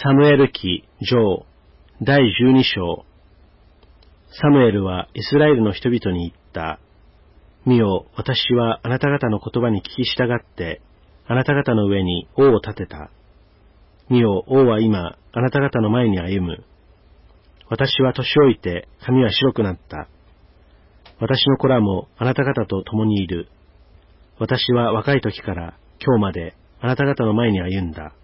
サムエル記上第12章。サムエルはイスラエルの人々に言った。見よ、私はあなた方の言葉に聞き従って、あなた方の上に王を立てた。見よ、王は今、あなた方の前に歩む。私は年老いて、髪は白くなった。私の子らもあなた方と共にいる。私は若い時から今日まであなた方の前に歩んだ。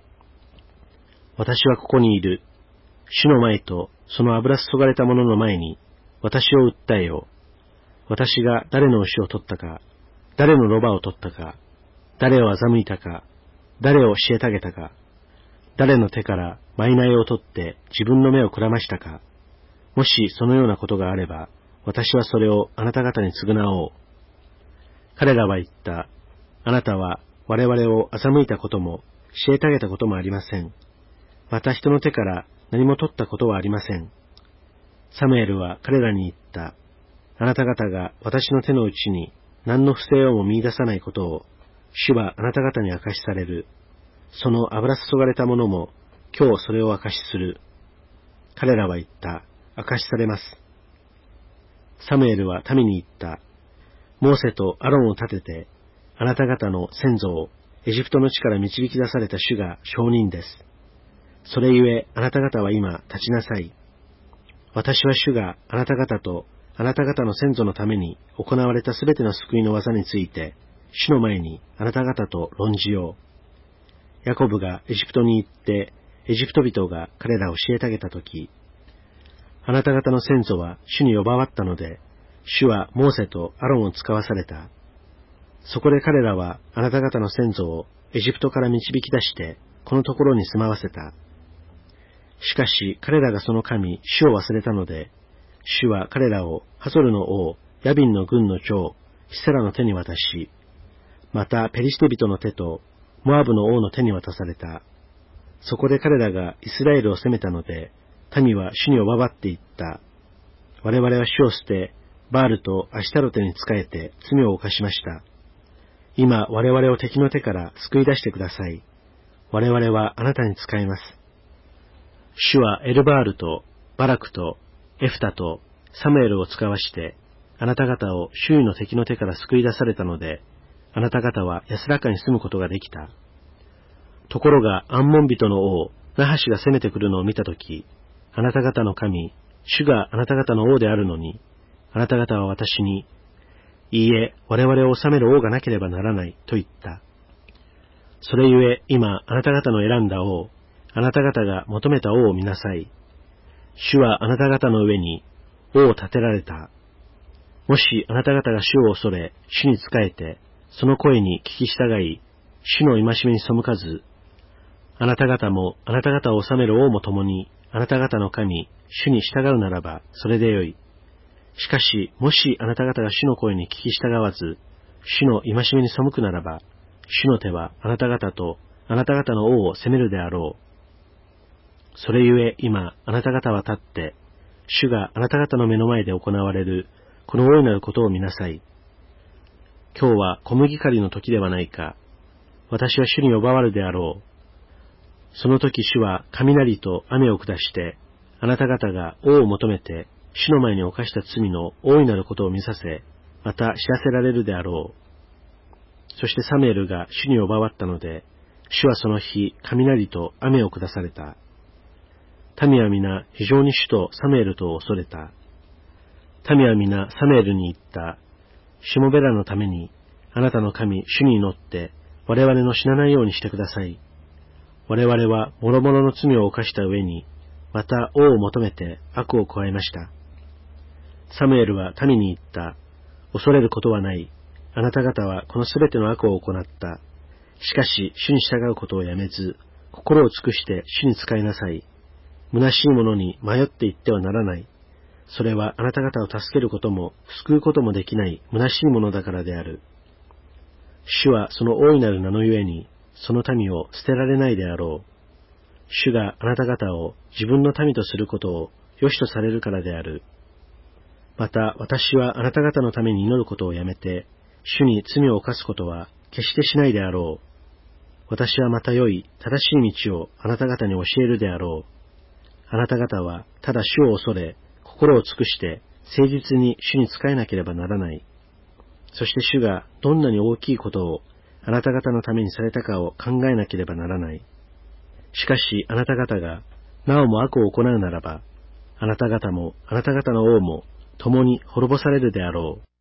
私はここにいる。主の前とその油注がれた者の前に私を訴えよう。私が誰の牛を取ったか、誰のロバを取ったか、誰を欺いたか、誰を虐げたか、誰の手から賄を取って自分の目をくらましたか。もしそのようなことがあれば、私はそれをあなた方に償おう。彼らは言った。あなたは我々を欺いたことも、虐げたこともありません。また人の手から何も取ったことはありません。サムエルは彼らに言った。あなた方が私の手の内に何の不正をも見出さないことを、主はあなた方に証しされる。その油注がれた者も今日それを証しする。彼らは言った。証しされます。サムエルは民に言った。モーセとアロンを立てて、あなた方の先祖をエジプトの地から導き出された主が証人です。それゆえあなた方は今立ちなさい。私は主があなた方とあなた方の先祖のために行われたすべての救いの技について、主の前にあなた方と論じよう。ヤコブがエジプトに行って、エジプト人が彼らを虐げたとき、あなた方の先祖は主に呼ばわったので、主はモーセとアロンを使わされた。そこで彼らはあなた方の先祖をエジプトから導き出して、このところに住まわせた。しかし彼らがその神、主を忘れたので、主は彼らをハゾルの王、ヤビンの軍の長、シセラの手に渡し、またペリシテ人の手とモアブの王の手に渡された。そこで彼らがイスラエルを攻めたので、民は主におばばっていった。我々は主を捨て、バールとアシタロテに仕えて罪を犯しました。今我々を敵の手から救い出してください。我々はあなたに仕えます。主はエルバールとバラクとエフタとサムエルを使わして、あなた方を周囲の敵の手から救い出されたので、あなた方は安らかに住むことができた。ところがアンモン人の王、ナハシが攻めてくるのを見たとき、あなた方の神、主があなた方の王であるのに、あなた方は私に、いいえ、我々を治める王がなければならないと言った。それゆえ今あなた方の選んだ王、あなた方が求めた王を見なさい。主はあなた方の上に王を立てられた。もしあなた方が主を恐れ、主に仕えて、その声に聞き従い、主の戒めに背かず、あなた方もあなた方を治める王も共に、あなた方の神、主に従うならば、それでよい。しかし、もしあなた方が主の声に聞き従わず、主の戒めに背くならば、主の手はあなた方とあなた方の王を責めるであろう。それゆえ今あなた方は立って、主があなた方の目の前で行われるこの大いなることを見なさい。今日は小麦刈りの時ではないか。私は主に呼ばわるであろう。その時主は雷と雨を下して、あなた方が王を求めて主の前に犯した罪の大いなることを見させ、また知らせられるであろう。そしてサムエルが主に呼ばわったので、主はその日雷と雨を下された。民は皆非常に主とサムエルと恐れた。民は皆サムエルに言った。しもべらのために、あなたの神、主に祈って、我々の死なないようにしてください。我々は諸々の罪を犯した上に、また王を求めて悪を加えました。サムエルは民に言った。恐れることはない。あなた方はこのすべての悪を行った。しかし、主に従うことをやめず、心を尽くして主に仕えなさい。虚しいものに迷っていってはならない。それはあなた方を助けることも救うこともできない虚しいものだからである。主はその大いなる名のゆえに、その民を捨てられないであろう。主があなた方を自分の民とすることを良しとされるからである。また私はあなた方のために祈ることをやめて、主に罪を犯すことは決してしないであろう。 私はまた良い、正しい道をあなた方に教えるであろう。あなた方はただ主を恐れ、心を尽くして誠実に主に仕えなければならない。そして主がどんなに大きいことをあなた方のためにされたかを考えなければならない。しかしあなた方がなおも悪を行うならば、あなた方もあなた方の王も共に滅ぼされるであろう。